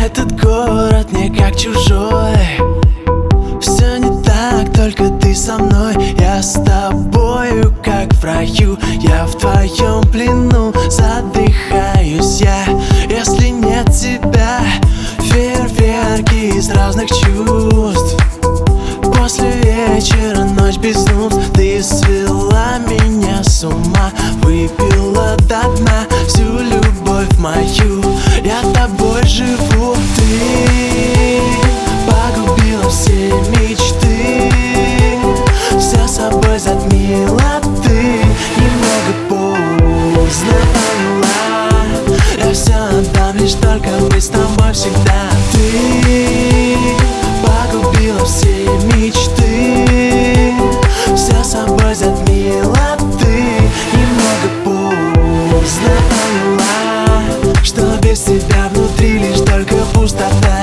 Этот город не как чужой. Все не так, только ты со мной. Я с тобою, как в раю. Я в твоем плену, задыхаюсь я. Если нет тебя, фейерверки из разных чувств. После вечера ночь безумств. Ты свела меня с ума, выпила до дна всю любовь мою. Я тобой живу. Ты погубила все мечты, все собой затмила ты. Немного поздно поняла, я все отдам, лишь только мы с тобой всегда. Ты погубила все мечты, все собой затмила ты. Немного поздно поняла, что без тебя внутри лишь только пустота.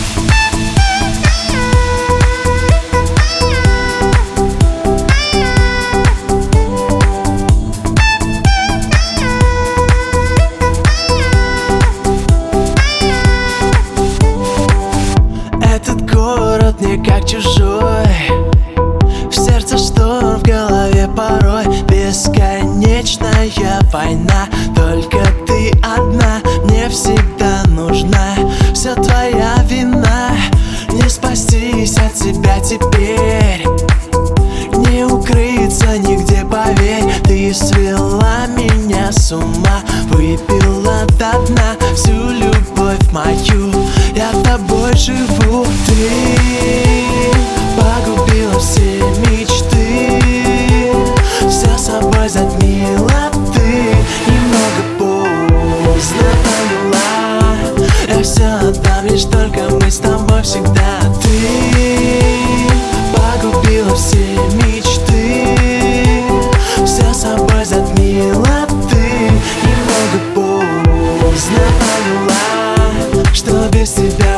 Этот город не как чужой. В сердце шторм, в голове порой. Бесконечная война, только ты одна мне всегда нужна. Все твоя вина, не спастись от тебя теперь, не укрыться нигде, поверь. Ты свела меня с ума, выпила до дна всю любовь мою. Я тобой живу. Ты погубила все мечты, все собой затмила ты. Немного поздно поняла, я все отдам, лишь только мы с тобой всегда. Ты погубила все мечты, все собой затмила ты. Немного поздно поняла, что без тебя